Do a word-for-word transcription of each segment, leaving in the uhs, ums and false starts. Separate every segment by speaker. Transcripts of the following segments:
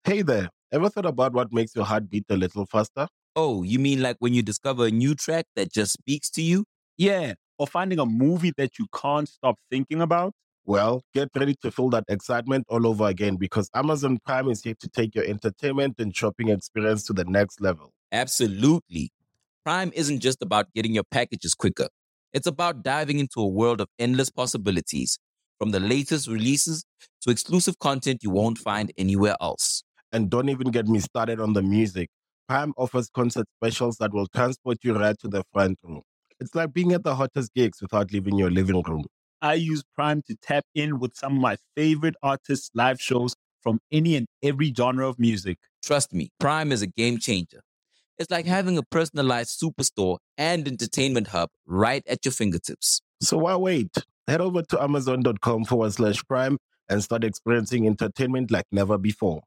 Speaker 1: Hey there, ever thought about what makes your heart beat a little faster?
Speaker 2: Oh, you mean like when you discover a new track that just speaks to you?
Speaker 3: Yeah, or finding a movie that you can't stop thinking about?
Speaker 1: Well, get ready to feel that excitement all over again because Amazon Prime is here to take your entertainment and shopping experience to the next level.
Speaker 2: Absolutely. Prime isn't just about getting your packages quicker. It's about diving into a world of endless possibilities, from the latest releases to exclusive content you won't find anywhere else.
Speaker 1: And don't even get me started on the music. Prime offers concert specials that will transport you right to the front row. It's like being at the hottest gigs without leaving your living room.
Speaker 3: I use Prime to tap in with some of my favorite artists' live shows from any and every genre of music.
Speaker 2: Trust me, Prime is a game changer. It's like having a personalized superstore and entertainment hub right at your fingertips.
Speaker 1: So why wait? Head over to amazon.com forward slash prime and start experiencing entertainment like never before.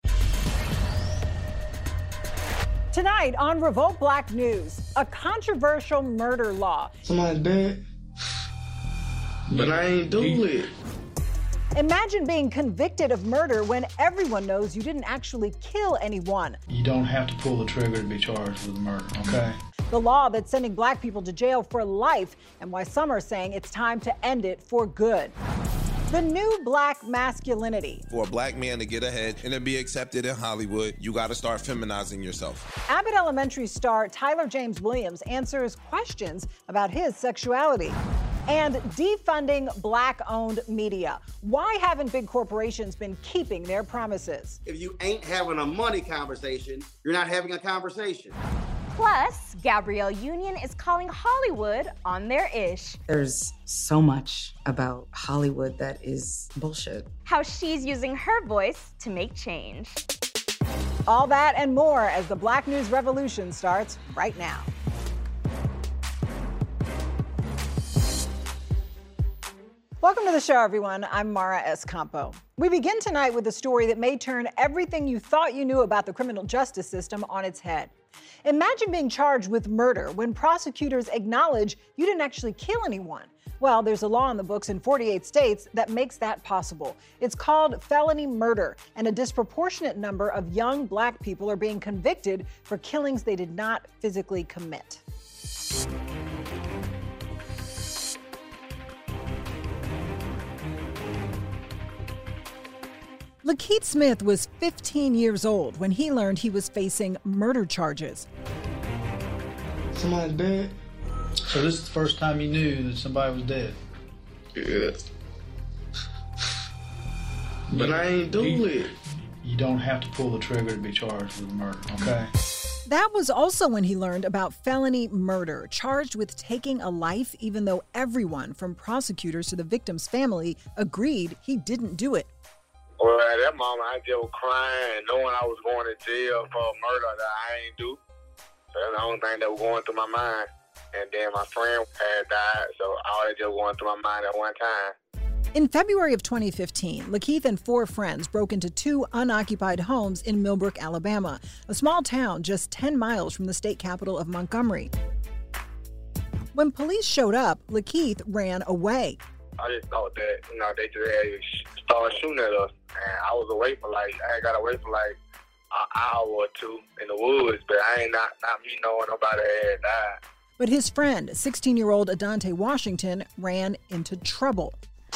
Speaker 4: Tonight on Revolt Black News, a controversial murder law.
Speaker 5: Somebody's dead, but I ain't do it.
Speaker 4: Imagine being convicted of murder when everyone knows you didn't actually kill anyone.
Speaker 6: You don't have to pull the trigger to be charged with murder, okay?
Speaker 4: The law that's sending black people to jail for life, and why some are saying it's time to end it for good. The new black masculinity.
Speaker 7: For a black man to get ahead and to be accepted in Hollywood, you got to start feminizing yourself.
Speaker 4: Abbott Elementary star Tyler James Williams answers questions about his sexuality. And defunding black-owned media. Why haven't big corporations been keeping their promises?
Speaker 8: If you ain't having a money conversation, you're not having a conversation.
Speaker 9: Plus, Gabrielle Union is calling Hollywood on their ish.
Speaker 10: There's so much about Hollywood that is bullshit.
Speaker 9: How she's using her voice to make change.
Speaker 4: All that and more as the Black News Revolution starts right now. Welcome to the show, everyone. I'm Mara Escampo. We begin tonight with a story that may turn everything you thought you knew about the criminal justice system on its head. Imagine being charged with murder when prosecutors acknowledge you didn't actually kill anyone. Well, there's a law in the books in forty-eight states that makes that possible. It's called felony murder, and a disproportionate number of young black people are being convicted for killings they did not physically commit. Lakeith Smith was fifteen years old when he learned he was facing murder charges.
Speaker 5: Somebody's dead.
Speaker 6: So this is the first time you knew that somebody was dead?
Speaker 5: Yeah. But I ain't do
Speaker 6: you,
Speaker 5: it.
Speaker 6: You don't have to pull the trigger to be charged with murder, okay?
Speaker 4: That was also when he learned about felony murder, charged with taking a life even though everyone from prosecutors to the victim's family agreed he didn't do it.
Speaker 11: Well, at that moment, I just was crying, knowing I was going to jail for a murder that I ain't do. So that's the only thing that was going through my mind. And then my friend had died, so all that just going through my mind at one time.
Speaker 4: In February of twenty fifteen, Lakeith and four friends broke into two unoccupied homes in Millbrook, Alabama, a small town just ten miles from the state capital of Montgomery. When police showed up, Lakeith ran away.
Speaker 11: I just thought that, you know, they just had started shooting at us. And I was away for like, I got away for like an hour or two in the woods, but I ain't not, not me knowing nobody had died.
Speaker 4: But his friend, sixteen-year-old Adante Washington, ran into trouble.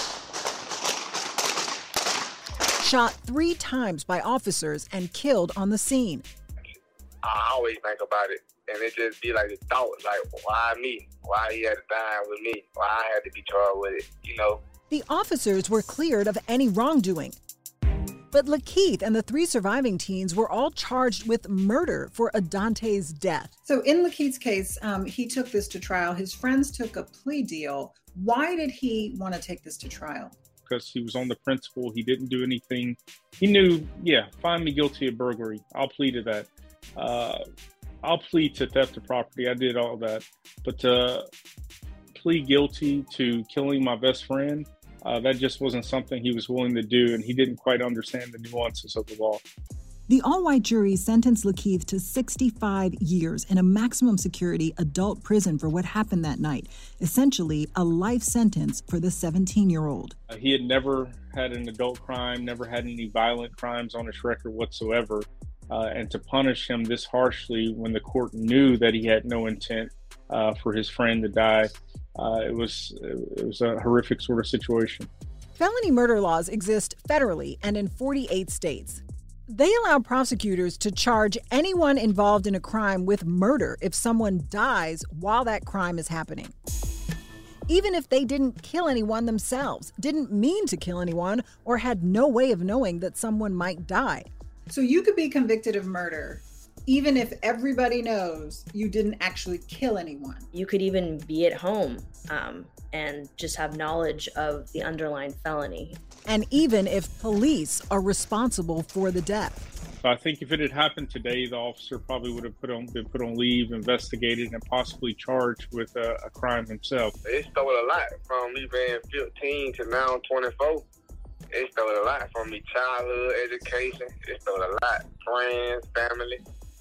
Speaker 4: Shot three times by officers and killed on the scene.
Speaker 11: I always think about it, and it just be like the thought, like, why me? Why he had to die with me? Why I had to be charged with it, you know?
Speaker 4: The officers were cleared of any wrongdoing. But Lakeith and the three surviving teens were all charged with murder for Adante's death.
Speaker 10: So in Lakeith's case, um, he took this to trial. His friends took a plea deal. Why did he want to take this to trial?
Speaker 12: Because he was on the principle. He didn't do anything. He knew, yeah, find me guilty of burglary. I'll plead to that. Uh, I'll plead to theft of property. I did all that. But to plead guilty to killing my best friend, Uh, that just wasn't something he was willing to do, and he didn't quite understand the nuances of the law.
Speaker 4: The all-white jury sentenced Lakeith to sixty-five years in a maximum security adult prison for what happened that night, essentially a life sentence for the seventeen-year-old.
Speaker 12: Uh, he had never had an adult crime, never had any violent crimes on his record whatsoever. Uh, and to punish him this harshly when the court knew that he had no intent uh, for his friend to die, uh, it was it was a horrific sort of situation.
Speaker 4: Felony murder laws exist federally and in forty-eight states. They allow prosecutors to charge anyone involved in a crime with murder if someone dies while that crime is happening. Even if they didn't kill anyone themselves, didn't mean to kill anyone, or had no way of knowing that someone might die.
Speaker 10: So you could be convicted of murder even if everybody knows you didn't actually kill anyone.
Speaker 13: You could even be at home um, and just have knowledge of the underlying felony.
Speaker 4: And even if police are responsible for the death.
Speaker 12: I think if it had happened today, the officer probably would have put on, been put on leave, investigated, and possibly charged with a, a crime himself.
Speaker 11: It stole a lot from me being fifteen to now twenty-four. It stole a lot from me, childhood, education. It stole a lot, friends, family,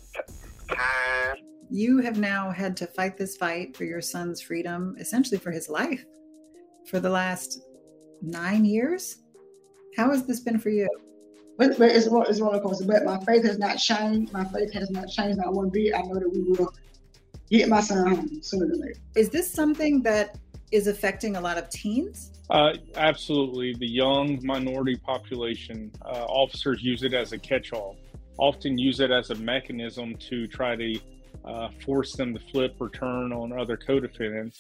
Speaker 11: t- time.
Speaker 10: You have now had to fight this fight for your son's freedom, essentially for his life, for the last nine years. How has this been for you?
Speaker 14: But, but it's, it's a roller coaster. But my faith has not changed. My faith has not changed not one bit. I know that we will get my son home sooner than later.
Speaker 10: Is this something that is affecting a lot of teens?
Speaker 12: Uh, absolutely. The young minority population, uh, officers use it as a catch-all, often use it as a mechanism to try to uh, force them to flip or turn on other co-defendants.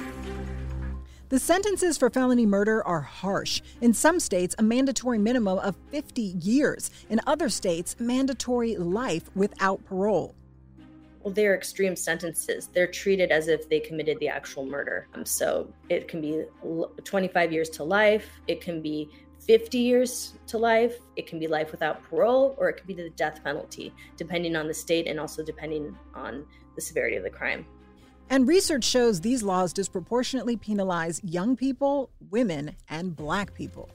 Speaker 4: The sentences for felony murder are harsh. In some states, a mandatory minimum of fifty years. In other states, mandatory life without parole.
Speaker 13: Well, they're extreme sentences. They're treated as if they committed the actual murder. Um, so it can be twenty-five years to life. It can be fifty years to life. It can be life without parole, or it could be the death penalty, depending on the state and also depending on the severity of the crime.
Speaker 4: And research shows these laws disproportionately penalize young people, women, and Black people.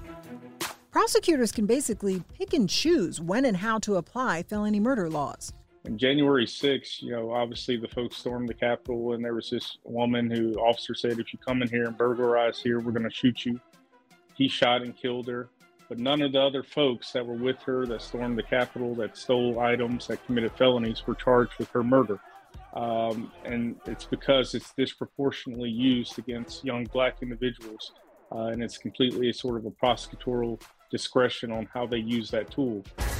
Speaker 4: Prosecutors can basically pick and choose when and how to apply felony murder laws.
Speaker 12: On January sixth, you know, obviously the folks stormed the Capitol, and there was this woman who officer said, if you come in here and burglarize here, we're going to shoot you. He shot and killed her. But none of the other folks that were with her that stormed the Capitol, that stole items, that committed felonies, were charged with her murder. Um, and it's because it's disproportionately used against young Black individuals. Uh, and it's completely a sort of a prosecutorial discretion on how they use that tool.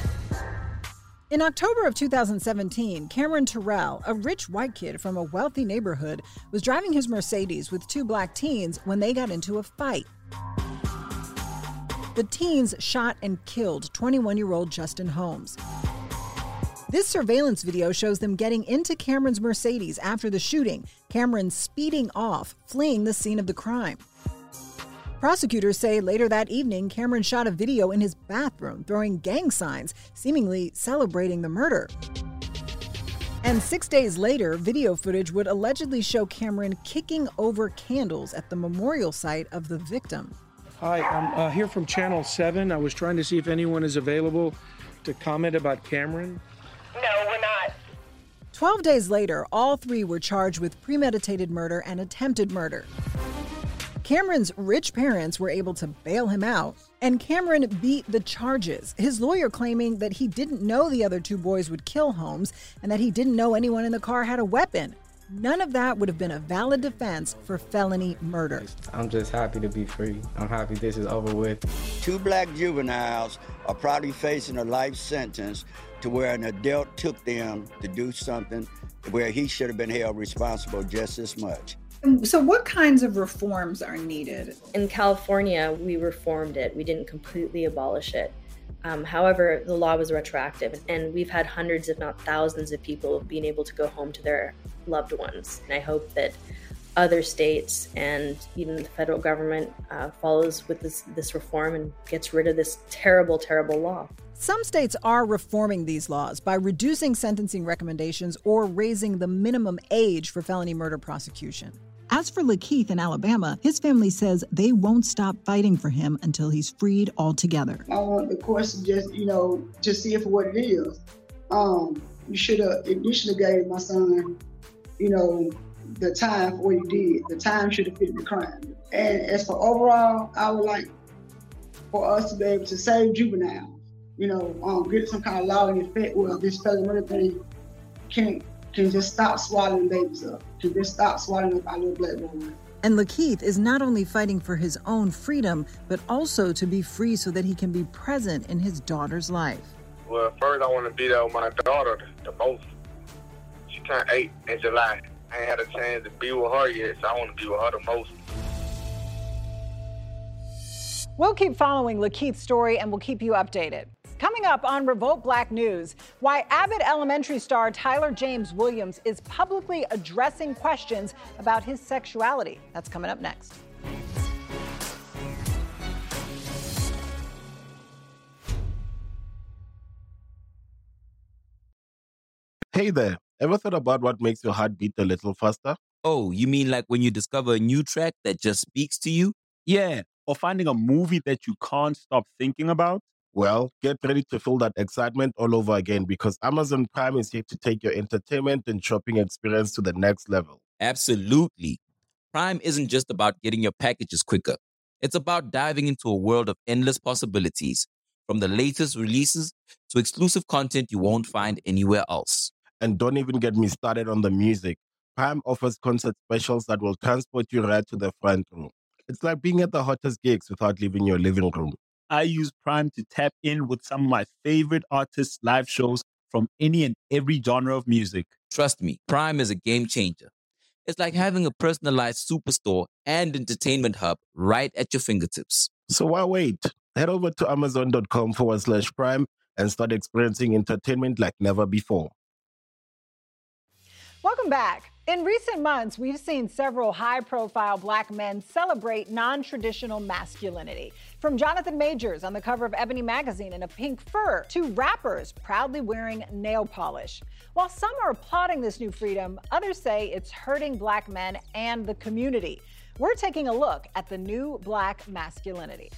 Speaker 4: In October of two thousand seventeen, Cameron Terrell, a rich white kid from a wealthy neighborhood, was driving his Mercedes with two Black teens when they got into a fight. The teens shot and killed twenty-one-year-old Justin Holmes. This surveillance video shows them getting into Cameron's Mercedes after the shooting, Cameron speeding off, fleeing the scene of the crime. Prosecutors say later that evening, Cameron shot a video in his bathroom, throwing gang signs, seemingly celebrating the murder. And six days later, video footage would allegedly show Cameron kicking over candles at the memorial site of the victim.
Speaker 15: Hi, I'm uh, here from Channel seven. I was trying to see if anyone is available to comment about Cameron.
Speaker 16: No, we're not.
Speaker 4: Twelve days later, all three were charged with premeditated murder and attempted murder. Cameron's rich parents were able to bail him out, and Cameron beat the charges, his lawyer claiming that he didn't know the other two boys would kill Holmes and that he didn't know anyone in the car had a weapon. None of that would have been a valid defense for felony murder.
Speaker 17: I'm just happy to be free. I'm happy this is over with.
Speaker 18: Two Black juveniles are probably facing a life sentence to where an adult took them to do something where he should have been held responsible just as much.
Speaker 10: So what kinds of reforms are needed?
Speaker 13: In California, we reformed it. We didn't completely abolish it. Um, however, the law was retroactive, and we've had hundreds, if not thousands, of people being able to go home to their loved ones. And I hope that other states and even the federal government uh, follows with this, this reform and gets rid of this terrible, terrible law.
Speaker 4: Some states are reforming these laws by reducing sentencing recommendations or raising the minimum age for felony murder prosecution. As for Lakeith in Alabama, his family says they won't stop fighting for him until he's freed altogether.
Speaker 14: I want the courts to just, you know, just see it for what it is. Um, you should have initially gave my son, you know, the time for what he did. The time should have fit the crime. And as for overall, I would like for us to be able to save juveniles. You know, um, get some kind of law in effect where this felon murder thing can can just stop swallowing babies up. Can just stop swallowing up our little black boys.
Speaker 4: And Lakeith is not only fighting for his own freedom, but also to be free so that he can be present in his daughter's life.
Speaker 11: Well, first I want to be there with my daughter the most. She turned eight in July. I ain't had a chance to be with her yet, so I want to be with her the most.
Speaker 4: We'll keep following Lakeith's story and we'll keep you updated. Coming up on Revolt Black News, why Abbott Elementary star Tyler James Williams is publicly addressing questions about his sexuality. That's coming up next.
Speaker 1: Hey there, ever thought about what makes your heart beat a little faster?
Speaker 2: Oh, you mean like when you discover a new track that just speaks to you?
Speaker 3: Yeah, or finding a movie that you can't stop thinking about?
Speaker 1: Well, get ready to feel that excitement all over again because Amazon Prime is here to take your entertainment and shopping experience to the next level.
Speaker 2: Absolutely. Prime isn't just about getting your packages quicker. It's about diving into a world of endless possibilities, from the latest releases to exclusive content you won't find anywhere else.
Speaker 1: And don't even get me started on the music. Prime offers concert specials that will transport you right to the front row. It's like being at the hottest gigs without leaving your living room.
Speaker 3: I use Prime to tap in with some of my favorite artists' live shows from any and every genre of music.
Speaker 2: Trust me, Prime is a game changer. It's like having a personalized superstore and entertainment hub right at your fingertips.
Speaker 1: So why wait? Head over to amazon.com forward slash prime and start experiencing entertainment like never before.
Speaker 4: Welcome back. In recent months, we've seen several high-profile black men celebrate non-traditional masculinity. From Jonathan Majors on the cover of Ebony magazine in a pink fur to rappers proudly wearing nail polish. While some are applauding this new freedom, others say it's hurting black men and the community. We're taking a look at the new black masculinity.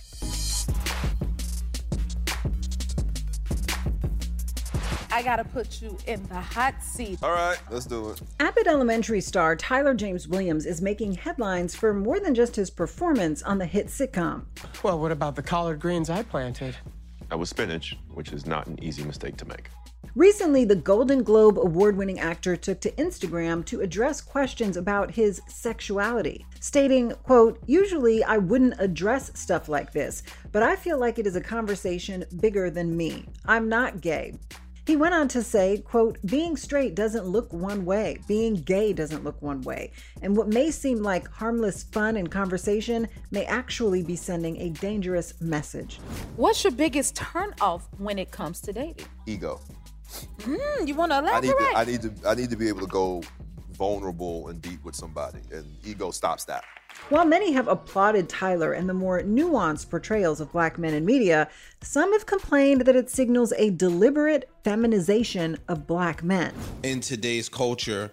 Speaker 16: I gotta put you in the hot seat.
Speaker 7: All right, let's do it.
Speaker 4: Abbott Elementary star Tyler James Williams is making headlines for more than just his performance on the hit sitcom.
Speaker 19: Well, what about the collard greens I planted?
Speaker 20: That was spinach, which is not an easy mistake to make.
Speaker 4: Recently, the Golden Globe award-winning actor took to Instagram to address questions about his sexuality, stating, quote, "Usually I wouldn't address stuff like this, but I feel like it is a conversation bigger than me. I'm not gay." He went on to say, quote, "Being straight doesn't look one way. Being gay doesn't look one way. And what may seem like harmless fun and conversation may actually be sending a dangerous message."
Speaker 16: What's your biggest turn off when it comes to dating?
Speaker 7: Ego.
Speaker 16: Mm, you want to
Speaker 7: I
Speaker 16: elaborate?
Speaker 7: need to, I need to I need to be able to go vulnerable and deep with somebody, and ego stops that.
Speaker 4: While many have applauded Tyler and the more nuanced portrayals of black men in media, some have complained that it signals a deliberate feminization of black men.
Speaker 7: In today's culture,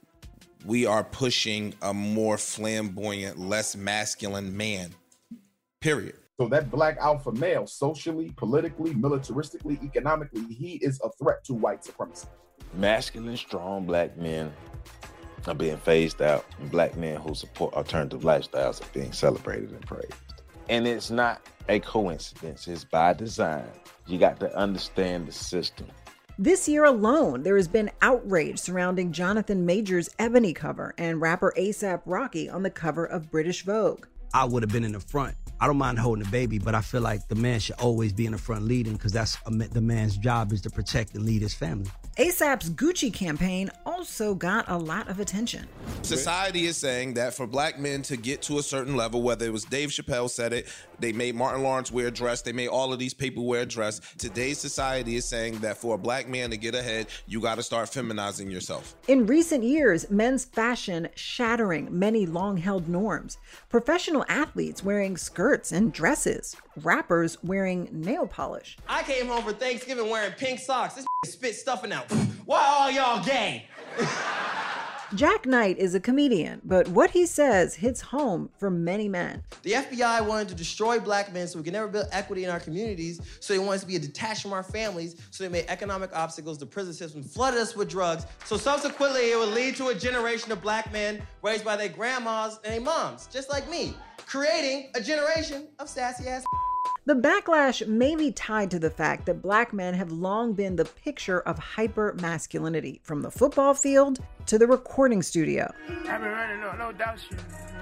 Speaker 7: we are pushing a more flamboyant, less masculine man. Period.
Speaker 21: So that black alpha male, socially, politically, militaristically, economically, he is a threat to white supremacy.
Speaker 22: Masculine, strong black men are being phased out, and black men who support alternative lifestyles are being celebrated and praised. And it's not a coincidence, it's by design. You got to understand the system.
Speaker 4: This year alone, there has been outrage surrounding Jonathan Majors' Ebony cover and rapper A$AP Rocky on the cover of British Vogue.
Speaker 23: I would have been in the front. I don't mind holding the baby, but I feel like the man should always be in the front leading because that's a, the man's job is to protect and lead his family.
Speaker 4: A$AP's Gucci campaign also got a lot of attention.
Speaker 7: Society is saying that for black men to get to a certain level, whether it was Dave Chappelle said it, they made Martin Lawrence wear a dress, they made all of these people wear a dress. Today's society is saying that for a black man to get ahead, you got to start feminizing yourself.
Speaker 4: In recent years, men's fashion shattering many long-held norms. Professional athletes wearing skirts and dresses. Rappers wearing nail polish.
Speaker 24: I came home for Thanksgiving wearing pink socks. This spit stuffing out. Why all y'all gay?
Speaker 4: Jack Knight is a comedian, but what he says hits home for many men.
Speaker 5: The F B I wanted to destroy black men so we could never build equity in our communities, so they wanted us to be detached from our families, so they made economic obstacles. The prison system flooded us with drugs, so subsequently it would lead to a generation of black men raised by their grandmas and their moms, just like me, creating a generation of sassy-ass.
Speaker 4: The backlash may be tied to the fact that black men have long been the picture of hyper-masculinity, from the football field to the recording studio.
Speaker 8: I've been running no, no doubt shit.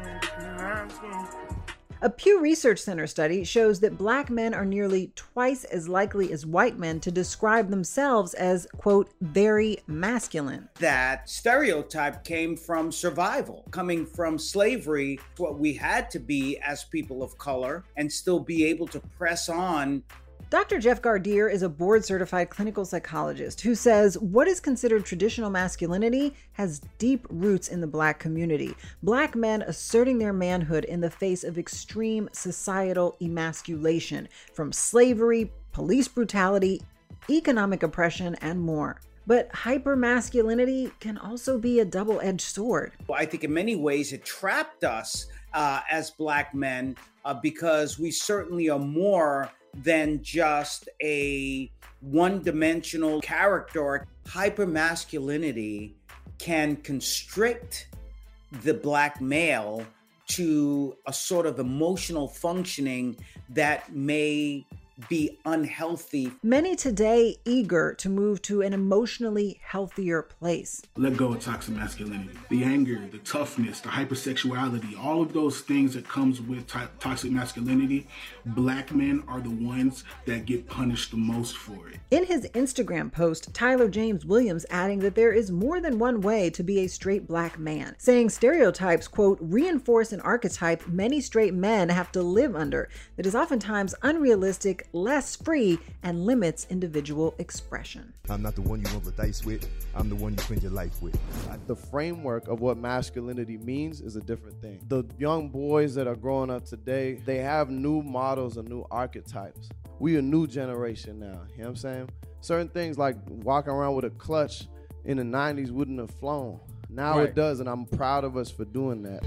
Speaker 4: A Pew Research Center study shows that black men are nearly twice as likely as white men to describe themselves as, quote, very masculine.
Speaker 9: That stereotype came from survival, coming from slavery, what we had to be as people of color and still be able to press on.
Speaker 4: Doctor Jeff Gardier is a board-certified clinical psychologist who says what is considered traditional masculinity has deep roots in the black community. Black men asserting their manhood in the face of extreme societal emasculation, from slavery, police brutality, economic oppression, and more. But hypermasculinity can also be a double-edged sword.
Speaker 9: Well, I think in many ways it trapped us uh, as black men uh, because we certainly are more than just a one-dimensional character. Hypermasculinity can constrict the black male to a sort of emotional functioning that may be unhealthy.
Speaker 4: Many today eager to move to an emotionally healthier place.
Speaker 24: Let go of toxic masculinity. The anger, the toughness, the hypersexuality, all of those things that comes with to- toxic masculinity, black men are the ones that get punished the most for it.
Speaker 4: In his Instagram post, Tyler James Williams adding that there is more than one way to be a straight black man, saying stereotypes, quote, reinforce an archetype many straight men have to live under that is oftentimes unrealistic, less free, and limits individual expression.
Speaker 25: I'm not the one you roll the dice with. I'm the one you spend your life with.
Speaker 26: The framework of what masculinity means is a different thing. The young boys that are growing up today, they have new models and new archetypes. We a new generation now, you know what I'm saying? Certain things like walking around with a clutch in the nineties wouldn't have flown. Now
Speaker 4: Right.
Speaker 26: it does, and I'm proud of us for doing that.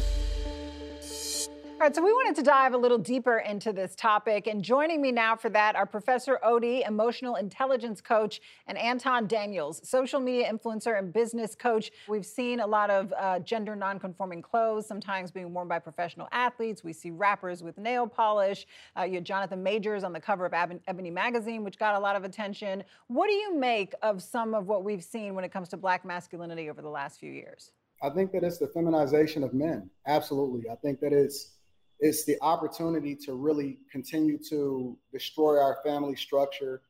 Speaker 4: All right, so we wanted to dive a little deeper into this topic, and joining me now for that are Professor Odie, emotional intelligence coach, and Anton Daniels, social media influencer and business coach. We've seen a lot of uh, gender non-conforming clothes, sometimes being worn by professional athletes. We see rappers with nail polish. Uh, you had Jonathan Majors on the cover of Ebony, Ebony magazine, which got a lot of attention. What do you make of some of what we've seen when it comes to black masculinity over the last few years?
Speaker 27: I think that it's the feminization of men. Absolutely. I think that it's It's the opportunity to really continue to destroy our family structure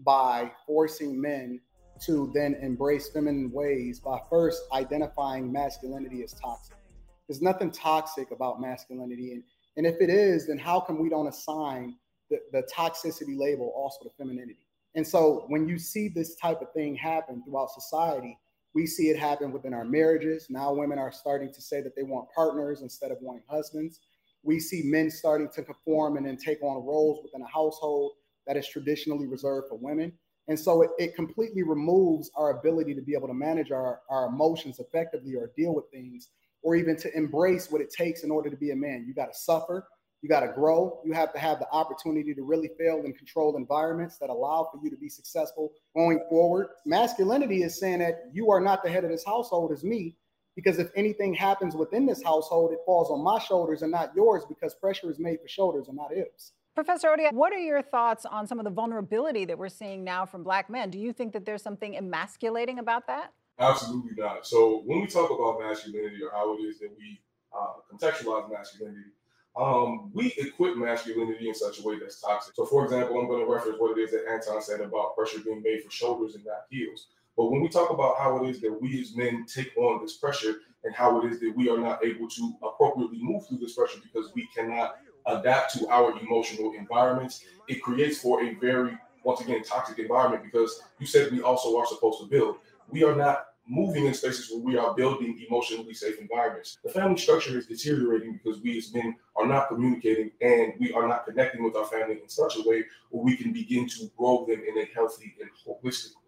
Speaker 27: by forcing men to then embrace feminine ways by first identifying masculinity as toxic. There's nothing toxic about masculinity. And, and if it is, then how come we don't assign the, the toxicity label also to femininity? And so when you see this type of thing happen throughout society, we see it happen within our marriages. Now women are starting to say that they want partners instead of wanting husbands. We see men starting to conform and then take on roles within a household that is traditionally reserved for women. And so it, it completely removes our ability to be able to manage our, our emotions effectively or deal with things, or even to embrace what it takes in order to be a man. You got to suffer, you got to grow, you have to have the opportunity to really fail in controlled environments that allow for you to be successful going forward. Masculinity is saying that you are not the head of this household as me, because if anything happens within this household, it falls on my shoulders and not yours, because pressure is made for shoulders and not hips.
Speaker 4: Professor Odie, what are your thoughts on some of the vulnerability that we're seeing now from black men? Do you think that there's something emasculating about that?
Speaker 28: Absolutely not. So when we talk about masculinity, or how it is that we uh, contextualize masculinity, um, we equip masculinity in such a way that's toxic. So for example, I'm going to reference what it is that Anton said about pressure being made for shoulders and not heels. But when we talk about how it is that we as men take on this pressure, and how it is that we are not able to appropriately move through this pressure because we cannot adapt to our emotional environments, it creates for a very, once again, toxic environment, because you said we also are supposed to build. We are not moving in spaces where we are building emotionally safe environments. The family structure is deteriorating because we as men are not communicating, and we are not connecting with our family in such a way where we can begin to grow them in a healthy and holistic way.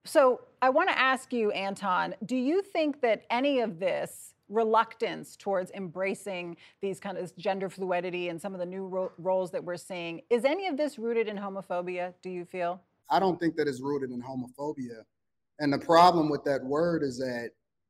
Speaker 4: So I want to ask you, Anton, do you think that any of this reluctance towards embracing these kind of gender fluidity and some of the new ro- roles that we're seeing, is any of this rooted in homophobia, do you feel?
Speaker 27: I don't think that it's rooted in homophobia. And the problem with that word is that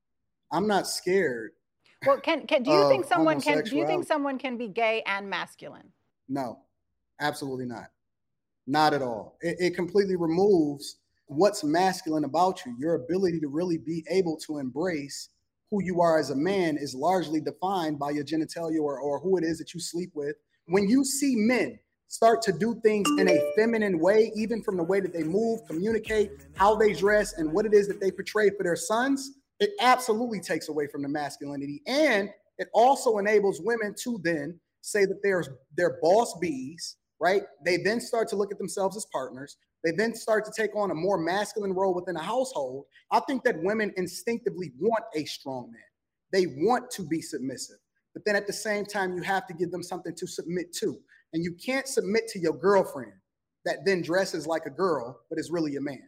Speaker 27: I'm not scared.
Speaker 4: Well, can, can do you think someone can do you think someone can be gay and masculine?
Speaker 27: No, absolutely not. Not at all. It, it completely removes what's masculine about you. Your ability to really be able to embrace who you are as a man is largely defined by your genitalia or, or who it is that you sleep with. When you see men start to do things in a feminine way, even from the way that they move, communicate, how they dress, and what it is that they portray for their sons, it absolutely takes away from the masculinity. And it also enables women to then say that they're, they're boss bees, right? They then start to look at themselves as partners. They then start to take on a more masculine role within a household. I think that women instinctively want a strong man. They want to be submissive. But then at the same time, you have to give them something to submit to. And you can't submit to your girlfriend that then dresses like a girl, but is really a man.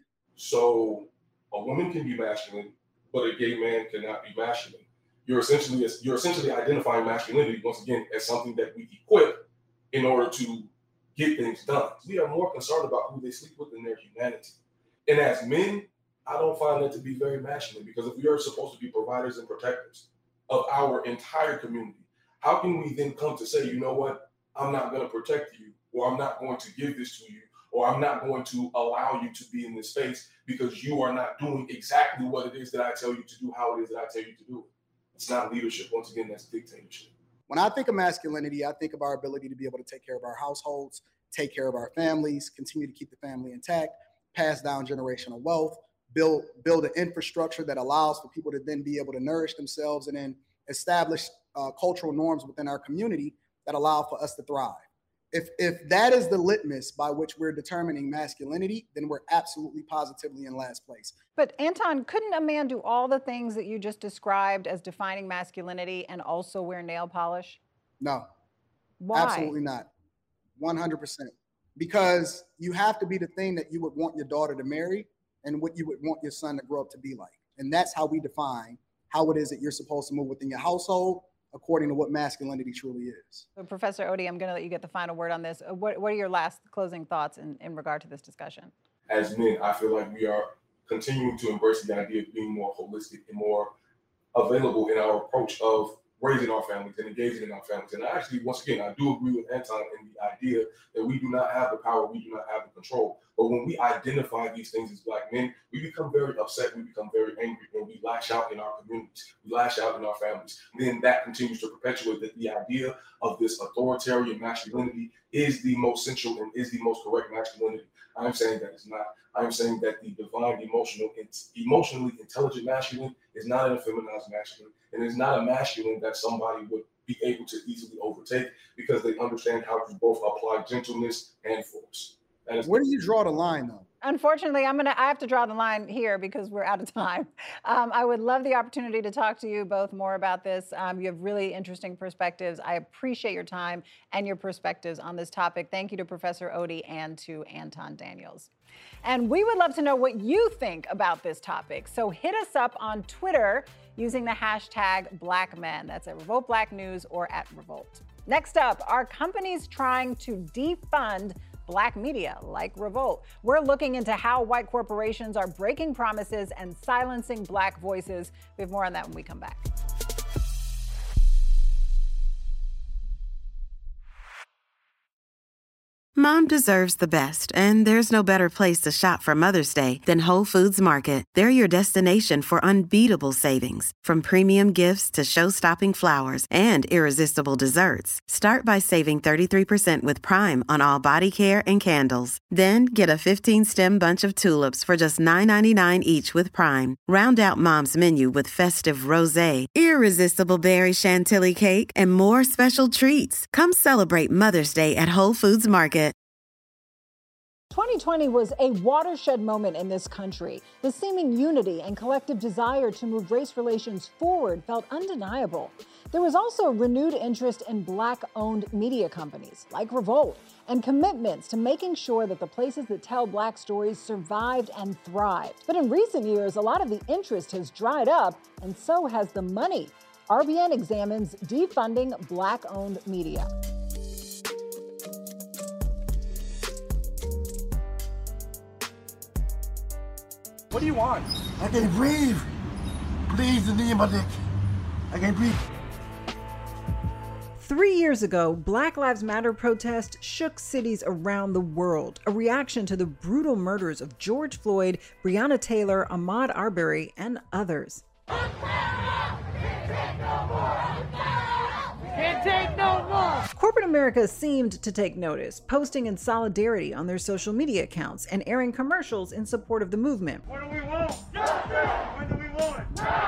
Speaker 28: So a woman can be masculine, but a gay man cannot be masculine. You're essentially you're essentially identifying masculinity, once again, as something that we equip in order to get things done. We are more concerned about who they sleep with than their humanity. And as men, I don't find that to be very masculine, because if we are supposed to be providers and protectors of our entire community, how can we then come to say, you know what, I'm not going to protect you, or I'm not going to give this to you, or I'm not going to allow you to be in this space because you are not doing exactly what it is that I tell you to do, how it is that I tell you to do it. It's not leadership. Once again, that's dictatorship.
Speaker 27: When I think of masculinity, I think of our ability to be able to take care of our households, take care of our families, continue to keep the family intact, pass down generational wealth, build, build an infrastructure that allows for people to then be able to nourish themselves, and then establish uh, cultural norms within our community that allow for us to thrive. If, if that is the litmus by which we're determining masculinity, then we're absolutely positively in last place.
Speaker 4: But Anton, couldn't a man do all the things that you just described as defining masculinity and also wear nail polish?
Speaker 27: No.
Speaker 4: Why?
Speaker 27: Absolutely not. one hundred percent. Because you have to be the thing that you would want your daughter to marry and what you would want your son to grow up to be like. And that's how we define how it is that you're supposed to move within your household, according to what masculinity truly is.
Speaker 4: So Professor Odie, I'm going to let you get the final word on this. What, what are your last closing thoughts in, in regard to this discussion?
Speaker 28: As men, I feel like we are continuing to embrace the idea of being more holistic and more available in our approach of raising our families and engaging in our families. And I actually, once again, I do agree with Anton in the idea that we do not have the power, we do not have the control. But when we identify these things as Black men, we become very upset, we become very angry, and we lash out in our communities, we lash out in our families. And then that continues to perpetuate that the idea of this authoritarian masculinity is the most central and is the most correct masculinity. I'm saying that it's not. I'm saying that the divine, emotional, emotionally intelligent masculine is not an effeminized masculine, and is not a masculine that somebody would be able to easily overtake, because they understand how to both apply gentleness and force. That is
Speaker 27: Where do you draw the line, though?
Speaker 4: Unfortunately, I'm gonna. I have to draw the line here because we're out of time. Um, I would love the opportunity to talk to you both more about this. Um, you have really interesting perspectives. I appreciate your time and your perspectives on this topic. Thank you to Professor Odie and to Anton Daniels. And we would love to know what you think about this topic. So hit us up on Twitter using the hashtag Black Men. That's at Revolt Black News or at Revolt. Next up, are companies trying to defund Black media like Revolt? We're looking into how white corporations are breaking promises and silencing Black voices. We have more on that when we come back.
Speaker 6: Mom deserves the best, and there's no better place to shop for Mother's Day than Whole Foods Market. They're your destination for unbeatable savings, from premium gifts to show-stopping flowers and irresistible desserts. Start by saving thirty-three percent with Prime on all body care and candles. Then get a fifteen-stem bunch of tulips for just nine ninety-nine each with Prime. Round out Mom's menu with festive rosé, irresistible berry chantilly cake, and more special treats. Come celebrate Mother's Day at Whole Foods Market.
Speaker 4: twenty twenty was a watershed moment in this country. The seeming unity and collective desire to move race relations forward felt undeniable. There was also renewed interest in Black-owned media companies like Revolt and commitments to making sure that the places that tell Black stories survived and thrived. But in recent years, a lot of the interest has dried up, and so has the money. R B N examines defunding Black-owned media.
Speaker 10: What do you want? I can't breathe. Please, the knee in my dick. I can't breathe.
Speaker 4: Three years ago, Black Lives Matter protests shook cities around the world, a reaction to the brutal murders of George Floyd, Breonna Taylor, Ahmaud Arbery, and others.
Speaker 8: Can't take no more.
Speaker 4: Corporate America seemed to take notice, posting in solidarity on their social media accounts and airing commercials in support of the movement.
Speaker 8: What do we want? What do we want?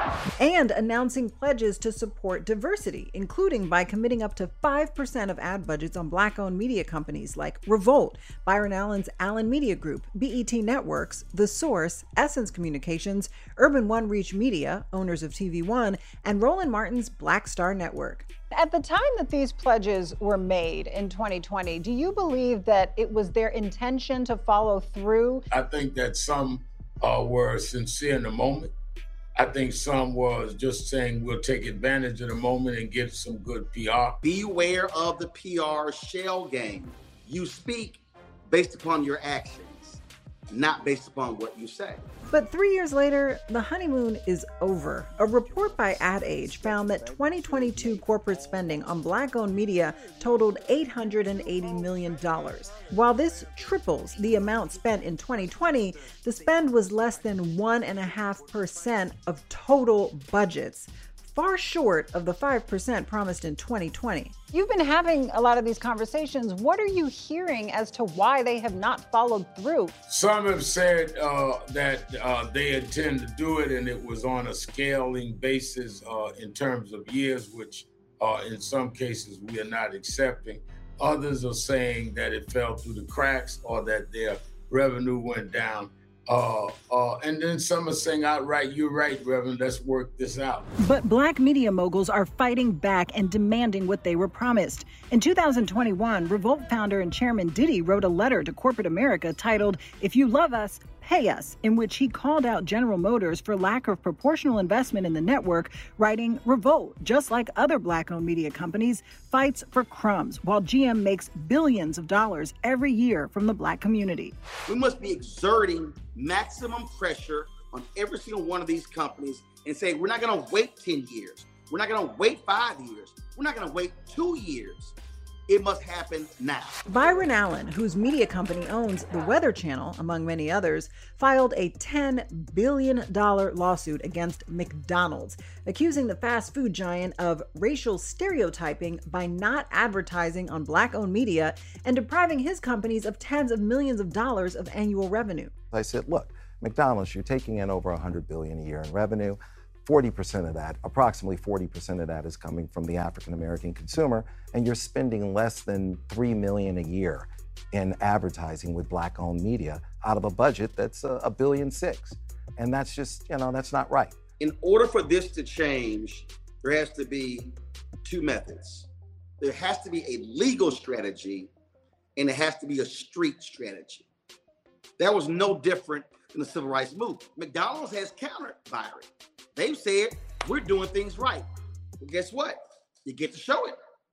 Speaker 4: And announcing pledges to support diversity, including by committing up to five percent of ad budgets on Black-owned media companies like Revolt, Byron Allen's Allen Media Group, B E T Networks, The Source, Essence Communications, Urban One Reach Media, owners of T V One, and Roland Martin's Black Star Network. At the time that these pledges were made in twenty twenty, do you believe that it was their intention to follow through?
Speaker 11: I think that some uh, were sincere in the moment. I think some was just saying we'll take advantage of the moment and get some good P R.
Speaker 12: Beware of the P R shell game. You speak based upon your actions, not based upon what you say.
Speaker 4: But three years later, the honeymoon is over. A report by Ad Age found that twenty twenty-two corporate spending on Black-owned media totaled eight hundred eighty million dollars. While this triples the amount spent in twenty twenty, the spend was less than one point five percent of total budgets, far short of the five percent promised in twenty twenty. You've been having a lot of these conversations. What are you hearing as to why they have not followed through?
Speaker 11: Some have said uh, that uh, they intend to do it and it was on a scaling basis uh, in terms of years, which uh, in some cases we are not accepting. Others are saying that it fell through the cracks or that their revenue went down. Uh, uh, and then some are saying outright, you're right, Reverend, let's work this out.
Speaker 4: But Black media moguls are fighting back and demanding what they were promised. In two thousand twenty-one, Revolt founder and chairman Diddy wrote a letter to corporate America titled, "If You Love Us, Pay Us," in which he called out General Motors for lack of proportional investment in the network, writing, "Revolt, just like other Black-owned media companies, fights for crumbs, while G M makes billions of dollars every year from the Black community."
Speaker 12: We must be exerting maximum pressure on every single one of these companies and say, we're not going to wait ten years. We're not going to wait five years. We're not going to wait two years. It must happen now.
Speaker 4: Byron Allen, whose media company owns The Weather Channel, among many others, filed a ten billion dollars lawsuit against McDonald's, accusing the fast food giant of racial stereotyping by not advertising on Black-owned media and depriving his companies of tens of millions of dollars of annual revenue.
Speaker 13: I said, look, McDonald's, you're taking in over one hundred billion dollars a year in revenue. forty percent of that, approximately forty percent of that is coming from the African-American consumer, and you're spending less than three million dollars a year in advertising with Black-owned media out of a budget that's a, a billion six. And that's just, you know, that's not right.
Speaker 12: In order for this to change, there has to be two methods. There has to be a legal strategy, and it has to be a street strategy. That was no different than the civil rights movement. McDonald's has countered Byron. They've said, we're doing things right. Well, guess what? You get to show it.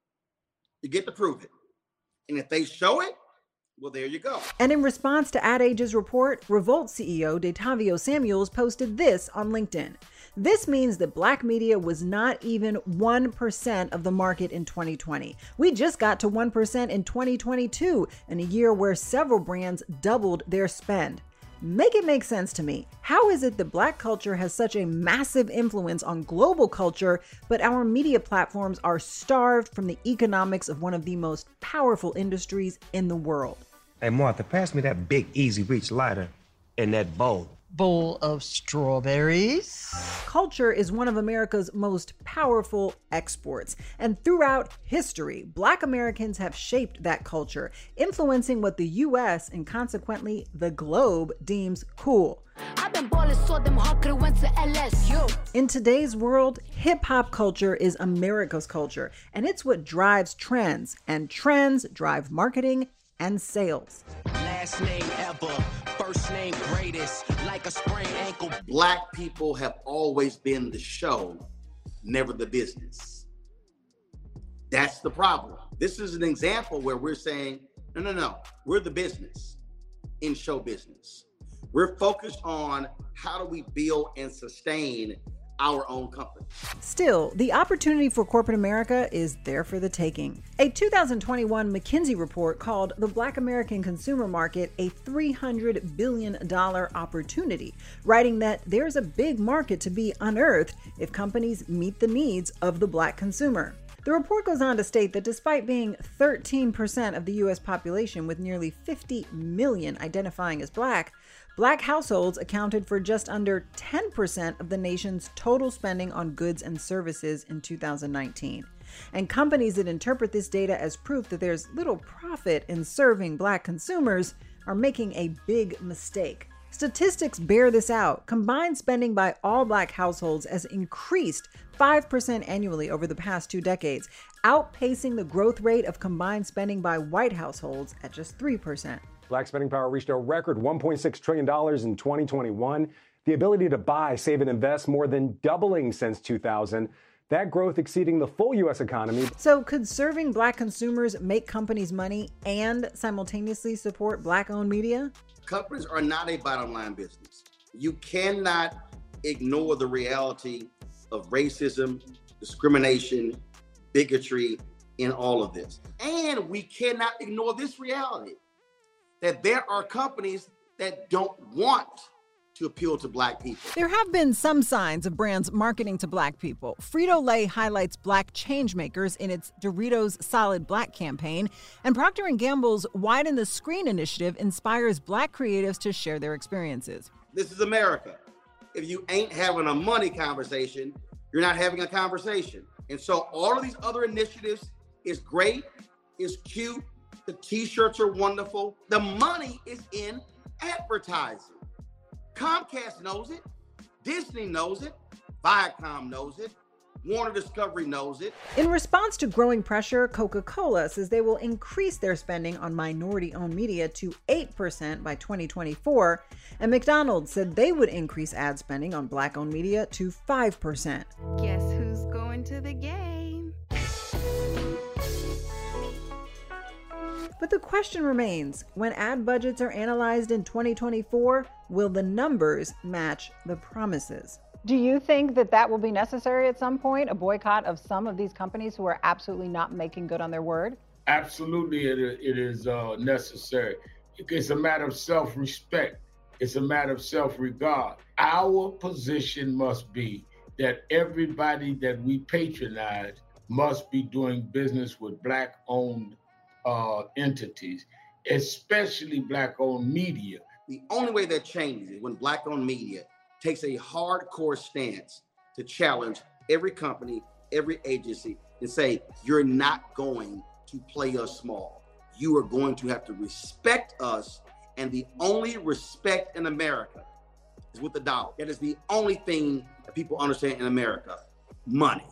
Speaker 12: You get to prove it. And if they show it, well, there you go.
Speaker 4: And in response to Ad Age's report, Revolt C E O Datavio Samuels posted this on LinkedIn. This means that Black media was not even one percent of the market in twenty twenty. We just got to one percent in twenty twenty-two, in a year where several brands doubled their spend. Make it make sense to me. How is it that Black culture has such a massive influence on global culture, but our media platforms are starved from the economics of one of the most powerful industries in the world?
Speaker 14: Hey, Martha, pass me that big Easy Reach lighter and that bowl.
Speaker 4: bowl of strawberries. Culture is one of America's most powerful exports. And throughout history, Black Americans have shaped that culture, influencing what the U S and consequently the globe deems cool.
Speaker 1: I've been ballin', so them hard could've went to L S U.
Speaker 4: In today's world, hip-hop culture is America's culture, and it's what drives trends, and trends drive marketing and sales.
Speaker 2: Last name ever, first name greatest, like a sprained ankle.
Speaker 12: Black people have always been the show, never the business. That's the problem. This is an example where we're saying, no, no, no, we're the business in show business. We're focused on how do we build and sustain our own company.
Speaker 4: Still, the opportunity for corporate America is there for the taking. A two thousand twenty-one McKinsey report called the Black American consumer market a three hundred billion dollars opportunity, writing that there's a big market to be unearthed if companies meet the needs of the Black consumer. The report goes on to state that despite being thirteen percent of the U S population with nearly fifty million identifying as Black, Black households accounted for just under ten percent of the nation's total spending on goods and services in two thousand nineteen. And companies that interpret this data as proof that there's little profit in serving Black consumers are making a big mistake. Statistics bear this out. Combined spending by all Black households has increased five percent annually over the past two decades, outpacing the growth rate of combined spending by white households at just three percent.
Speaker 3: Black spending power reached a record one point six trillion dollars in twenty twenty-one. The ability to buy, save, and invest more than doubling since two thousand. That growth exceeding the full U S economy.
Speaker 4: So could serving Black consumers make companies money and simultaneously support Black-owned media?
Speaker 12: Companies are not a bottom line business. You cannot ignore the reality of racism, discrimination, bigotry in all of this. And we cannot ignore this reality that there are companies that don't want to appeal to Black people.
Speaker 4: There have been some signs of brands marketing to Black people. Frito-Lay highlights Black changemakers in its Doritos Solid Black campaign, and Procter and Gamble's Widen the Screen initiative inspires Black creatives to share their experiences.
Speaker 12: This is America. If you ain't having a money conversation, you're not having a conversation. And so all of these other initiatives is great, is cute, the t-shirts are wonderful. The money is in advertising. Comcast knows it. Disney knows it. Viacom knows it. Warner Discovery knows it.
Speaker 4: In response to growing pressure, Coca-Cola says they will increase their spending on minority-owned media to eight percent by twenty twenty-four, and McDonald's said they would increase ad spending on Black-owned media to five percent.
Speaker 16: Guess who's going to the game?
Speaker 4: But the question remains, when ad budgets are analyzed in twenty twenty-four, will the numbers match the promises? Do you think that that will be necessary at some point, a boycott of some of these companies who are absolutely not making good on their word?
Speaker 11: Absolutely, it, it is uh, necessary. It's a matter of self-respect. It's a matter of self-regard. Our position must be that everybody that we patronize must be doing business with Black-owned uh, entities, especially Black-owned media.
Speaker 12: The only way that changes is when Black-owned media takes a hardcore stance to challenge every company, every agency, and say, you're not going to play us small. You are going to have to respect us, and the only respect in America is with the dollar. That is the only thing that people understand in America, money.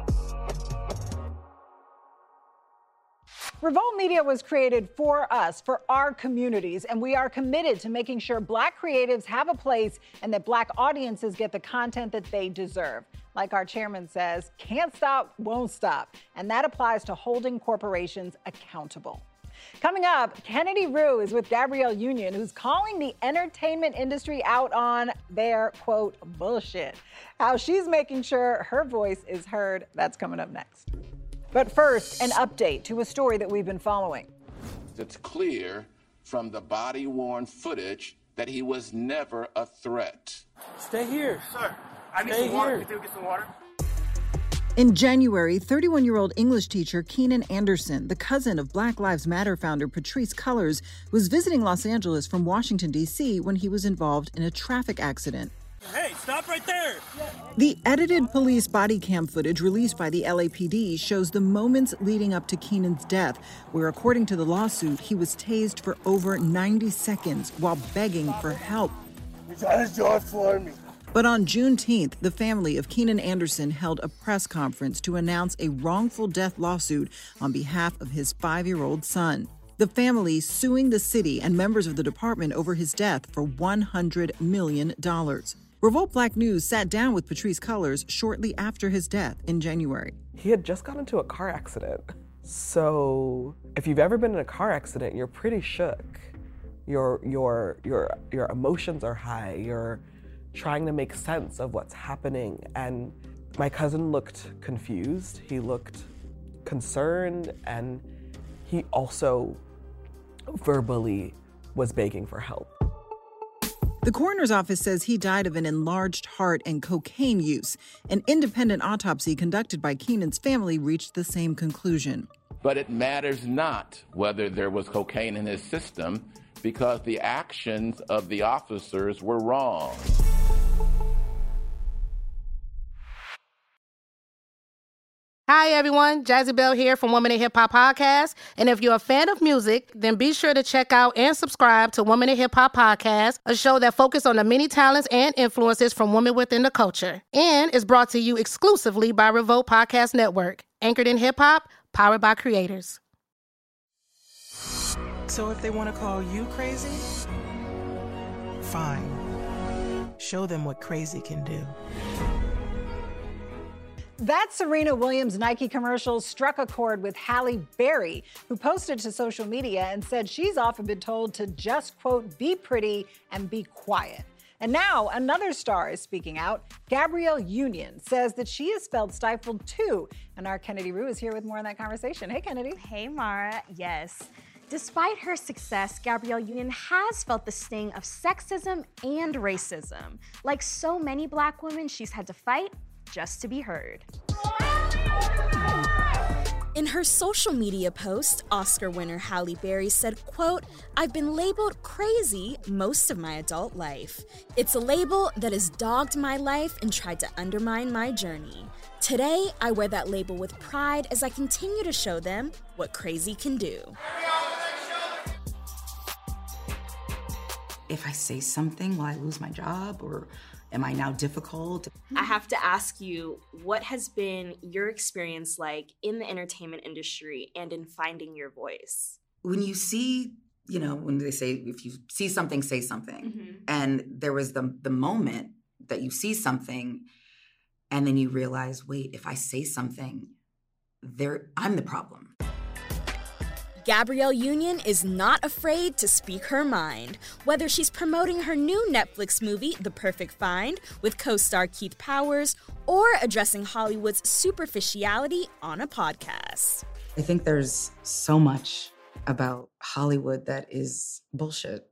Speaker 4: Revolt Media was created for us, for our communities, and we are committed to making sure Black creatives have a place and that Black audiences get the content that they deserve. Like our chairman says, can't stop, won't stop. And that applies to holding corporations accountable. Coming up, Kennedy Rue is with Gabrielle Union, who's calling the entertainment industry out on their, quote, bullshit. How she's making sure her voice is heard, that's coming up next. But first, an update to a story that we've been following.
Speaker 14: It's clear from the body-worn footage that he was never a threat.
Speaker 15: Stay here.
Speaker 17: Sir, I need
Speaker 15: Stay
Speaker 17: some water.
Speaker 15: here.
Speaker 17: Can you get some water?
Speaker 4: In January, thirty-one-year-old English teacher Keenan Anderson, the cousin of Black Lives Matter founder Patrisse Cullors, was visiting Los Angeles from Washington, D C when he was involved in a traffic accident.
Speaker 8: Hey, stop right there!
Speaker 4: The edited police body cam footage released by the L A P D shows the moments leading up to Keenan's death, where, according to the lawsuit, he was tased for over ninety seconds while begging for help.
Speaker 10: He's on his door for me.
Speaker 4: But on Juneteenth, the family of Keenan Anderson held a press conference to announce a wrongful death lawsuit on behalf of his five-year-old son. The family suing the city and members of the department over his death for one hundred million dollars. Revolt Black News sat down with Patrisse Cullors shortly after his death in January.
Speaker 15: He had just got into a car accident. So if you've ever been in a car accident, you're pretty shook. Your, your, your, your emotions are high. You're trying to make sense of what's happening. And my cousin looked confused. He looked concerned, and he also verbally was begging for help.
Speaker 4: The coroner's office says he died of an enlarged heart and cocaine use. An independent autopsy conducted by Keenan's family reached the same conclusion.
Speaker 14: But it matters not whether there was cocaine in his system, because the actions of the officers were wrong.
Speaker 17: Hi, everyone. Jazzy Bell here from Women in Hip Hop Podcast. And if you're a fan of music, then be sure to check out and subscribe to Women in Hip Hop Podcast, a show that focuses on the many talents and influences from women within the culture. And is brought to you exclusively by Revolt Podcast Network, anchored in hip hop, powered by creators.
Speaker 18: So if they want to call you crazy, fine. Show them what crazy can do.
Speaker 4: That Serena Williams Nike commercial struck a chord with Halle Berry, who posted to social media and said she's often been told to just, quote, be pretty and be quiet. And now another star is speaking out. Gabrielle Union says that she has felt stifled too. And our Kennedy Rue is here with more on that conversation. Hey, Kennedy.
Speaker 19: Hey, Mara. Yes. Despite her success, Gabrielle Union has felt the sting of sexism and racism. Like so many Black women, she's had to fight just to be heard.
Speaker 20: In her social media post, Oscar winner Halle Berry said, quote, "I've been labeled crazy most of my adult life. It's a label that has dogged my life and tried to undermine my journey. Today, I wear that label with pride as I continue to show them what crazy can do."
Speaker 21: If I say something, will I lose my job, or am I now difficult?
Speaker 22: I have to ask you, what has been your experience like in the entertainment industry and in finding your voice?
Speaker 21: When you see, you know, when they say, if you see something, say something. Mm-hmm. And there was the the moment that you see something and then you realize, wait, if I say something, there I'm the problem.
Speaker 20: Gabrielle Union is not afraid to speak her mind, whether she's promoting her new Netflix movie, The Perfect Find, with co-star Keith Powers, or addressing Hollywood's superficiality on a podcast.
Speaker 21: I think there's so much about Hollywood that is bullshit.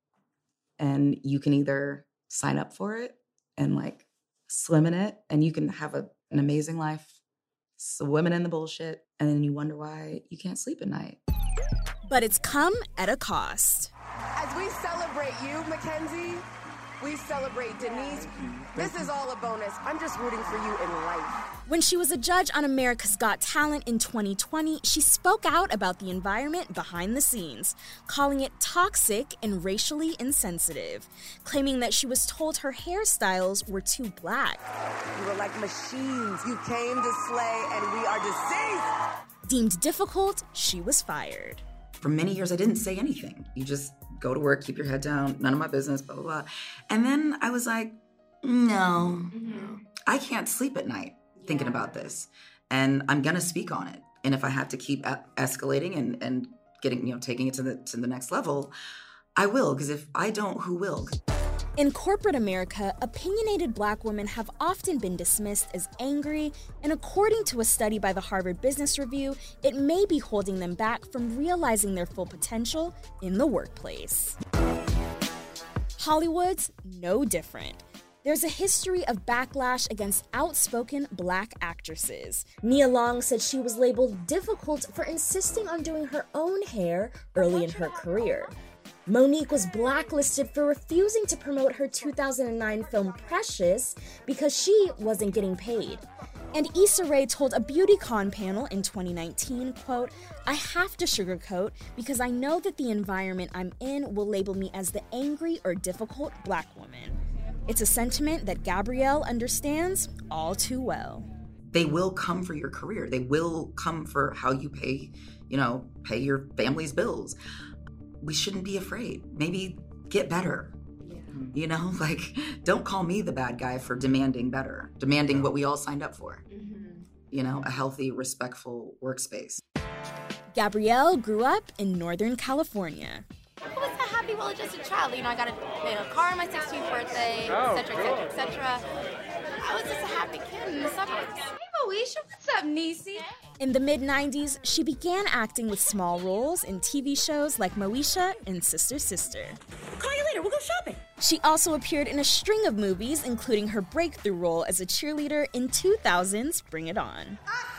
Speaker 21: And you can either sign up for it and like swim in it, and you can have a, an amazing life swimming in the bullshit, and then you wonder why you can't sleep at night.
Speaker 20: But it's come at a cost.
Speaker 23: As we celebrate you, Mackenzie, we celebrate Denise. This is all a bonus. I'm just rooting for you in life.
Speaker 20: When she was a judge on America's Got Talent in twenty twenty, she spoke out about the environment behind the scenes, calling it toxic and racially insensitive, claiming that she was told her hairstyles were too black.
Speaker 23: You were like machines. You came to slay, and we are deceased.
Speaker 20: Deemed difficult, she was fired.
Speaker 21: For many years, I didn't say anything. You just go to work, keep your head down, none of my business, blah, blah, blah. And then I was like, no, mm-hmm. I can't sleep at night yeah. thinking about this. And I'm gonna speak on it. And if I have to keep a- escalating and, and getting, you know, taking it to the to the next level, I will, because if I don't, who will?
Speaker 20: In corporate America, opinionated Black women have often been dismissed as angry, and according to a study by the Harvard Business Review, it may be holding them back from realizing their full potential in the workplace. Hollywood's no different. There's a history of backlash against outspoken black actresses. Nia Long said she was labeled difficult for insisting on doing her own hair early in her career. Monique was blacklisted for refusing to promote her two thousand nine film Precious because she wasn't getting paid. And Issa Rae told a BeautyCon panel in twenty nineteen, quote, "I have to sugarcoat because I know that the environment I'm in will label me as the angry or difficult black woman." It's a sentiment that Gabrielle understands all too well.
Speaker 21: They will come for your career. They will come for how you pay, you know, pay your family's bills. We shouldn't be afraid. Maybe get better. Yeah. You know, like, don't call me the bad guy for demanding better, demanding what we all signed up for. Mm-hmm. You know, a healthy, respectful workspace.
Speaker 20: Gabrielle grew up in Northern California.
Speaker 5: I was a happy, well-adjusted child. You know, I got a, you know, car on my sixteenth birthday,
Speaker 8: oh,
Speaker 5: et cetera, et cetera, et cetera. I was just a happy kid in the suburbs. Hey, Moesha, what's up, Niecy?
Speaker 20: In the mid nineties, she began acting with small roles in T V shows like Moesha and Sister Sister.
Speaker 5: Call you later, we'll go shopping.
Speaker 20: She also appeared in a string of movies, including her breakthrough role as a cheerleader in two thousand's Bring It On.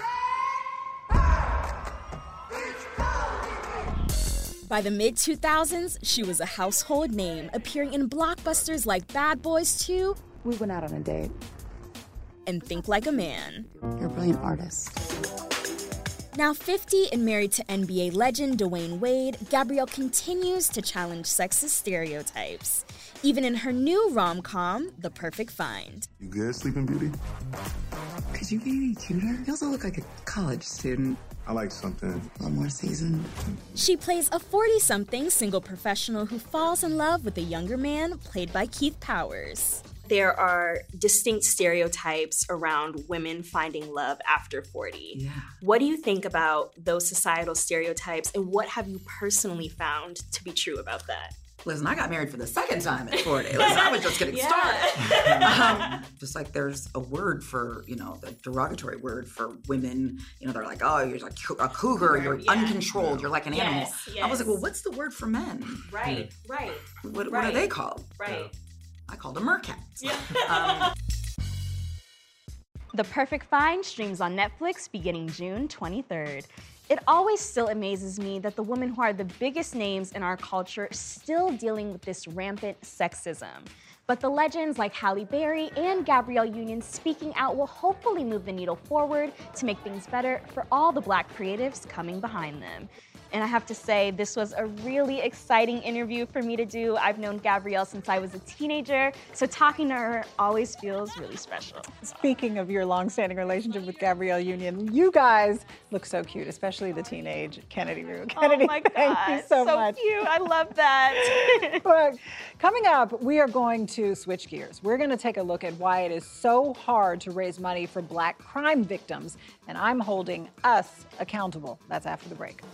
Speaker 20: By the mid two thousands, she was a household name, appearing in blockbusters like Bad Boys two.
Speaker 7: We went out on a date.
Speaker 20: And Think Like a Man.
Speaker 7: You're a brilliant artist.
Speaker 20: Now fifty and married to N B A legend Dwayne Wade, Gabrielle continues to challenge sexist stereotypes. Even in her new rom-com, The Perfect Find.
Speaker 9: You good, Sleeping Beauty?
Speaker 7: Could you be any cuter? You also look like a college student.
Speaker 9: I like something
Speaker 7: a little more seasoned.
Speaker 20: She plays a forty-something single professional who falls in love with a younger man played by Keith Powers.
Speaker 22: There are distinct stereotypes around women finding love after forty.
Speaker 21: Yeah.
Speaker 22: What do you think about those societal stereotypes, and what have you personally found to be true about that?
Speaker 21: Listen, I got married for the second time at forty. Listen, I was just getting
Speaker 22: yeah.
Speaker 21: started. um, just like there's a word for, you know, the derogatory word for women. You know, they're like, oh, you're like a cougar, you're
Speaker 22: yeah.
Speaker 21: uncontrolled, you're like an
Speaker 22: yes,
Speaker 21: animal.
Speaker 22: Yes.
Speaker 21: I was like, well, what's the word for men?
Speaker 22: Right, right.
Speaker 21: What,
Speaker 22: right.
Speaker 21: what are they called?
Speaker 22: Right.
Speaker 21: I called them mercats.
Speaker 22: Yeah.
Speaker 21: um,
Speaker 19: The Perfect Find streams on Netflix beginning June twenty-third. It always still amazes me that the women who are the biggest names in our culture are still dealing with this rampant sexism. But the legends like Halle Berry and Gabrielle Union speaking out will hopefully move the needle forward to make things better for all the Black creatives coming behind them. And I have to say, this was a really exciting interview for me to do. I've known Gabrielle since I was a teenager, so talking to her always feels really special.
Speaker 4: Speaking of your long-standing relationship with Gabrielle Union, you guys look so cute, especially the teenage Kennedy Rue. Kennedy,
Speaker 19: oh my God,
Speaker 4: thank you so,
Speaker 19: so
Speaker 4: much.
Speaker 19: cute. I love that.
Speaker 4: Look, coming up, we are going to switch gears. We're going to take a look at why it is so hard to raise money for Black crime victims, and I'm holding us accountable. That's after the break.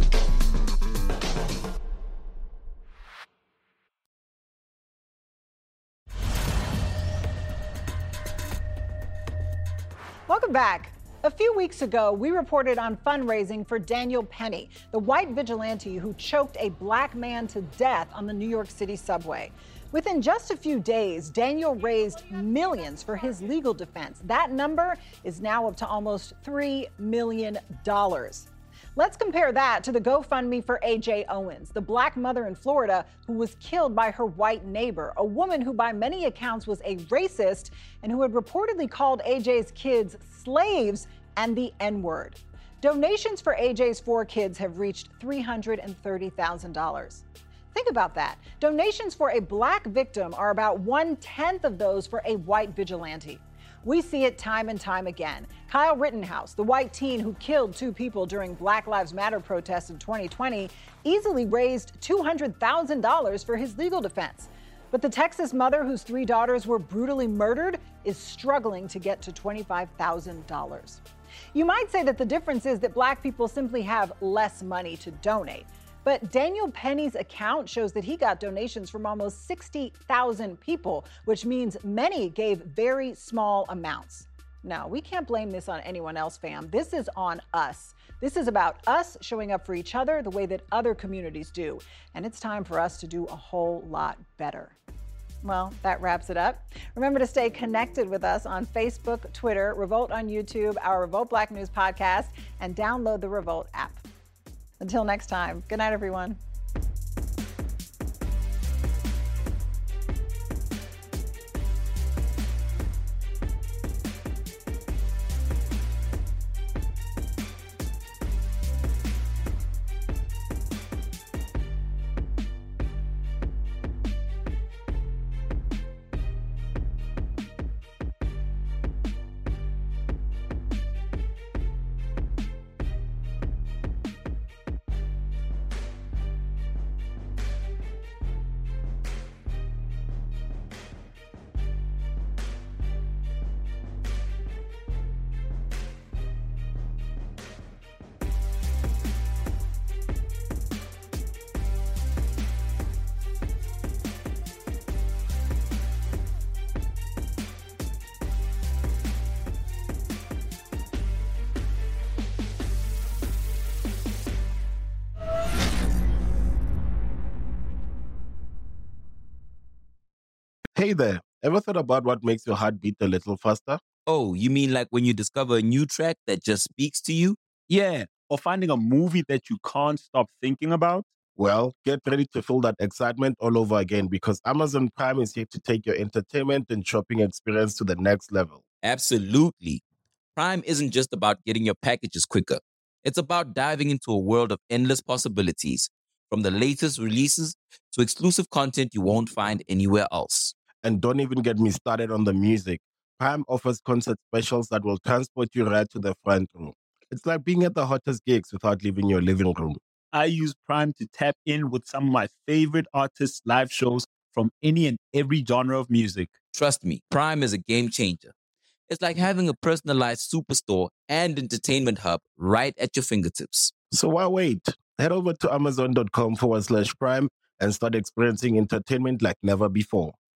Speaker 4: Welcome back. A few weeks ago, we reported on fundraising for Daniel Penny, the white vigilante who choked a Black man to death on the New York City subway. Within just a few days, Daniel raised millions for his legal defense. That number is now up to almost three million dollars. Let's compare that to the GoFundMe for A J Owens, the Black mother in Florida who was killed by her white neighbor, a woman who by many accounts was a racist and who had reportedly called A J's kids slaves and the N-word. Donations for A J's four kids have reached three hundred thirty thousand dollars. Think about that. Donations for a Black victim are about one-tenth of those for a white vigilante. We see it time and time again. Kyle Rittenhouse, the white teen who killed two people during Black Lives Matter protests in twenty twenty, easily raised two hundred thousand dollars for his legal defense. But the Texas mother whose three daughters were brutally murdered is struggling to get to twenty-five thousand dollars. You might say that the difference is that Black people simply have less money to donate. But Daniel Penny's account shows that he got donations from almost sixty thousand people, which means many gave very small amounts. No, we can't blame this on anyone else, fam. This is on us. This is about us showing up for each other the way that other communities do. And it's time for us to do a whole lot better. Well, that wraps it up. Remember to stay connected with us on Facebook, Twitter, Revolt on YouTube, our Revolt Black News podcast, and download the Revolt app. Until next time, good night, everyone.
Speaker 6: Hey there, ever thought about what makes your heart beat a little faster?
Speaker 9: Oh, you mean like when you discover a new track that just speaks to you?
Speaker 13: Yeah, or finding a movie that you can't stop thinking about?
Speaker 6: Well, get ready to feel that excitement all over again because Amazon Prime is here to take your entertainment and shopping experience to the next level.
Speaker 9: Absolutely. Prime isn't just about getting your packages quicker. It's about diving into a world of endless possibilities, from the latest releases to exclusive content you won't find anywhere else.
Speaker 6: And don't even get me started on the music. Prime offers concert specials that will transport you right to the front row. It's like being at the hottest gigs without leaving your living room.
Speaker 13: I use Prime to tap in with some of my favorite artists' live shows from any and every genre of music.
Speaker 9: Trust me, Prime is a game changer. It's like having a personalized superstore and entertainment hub right at your fingertips.
Speaker 6: So why wait? Head over to amazon.com forward slash prime and start experiencing entertainment like never before.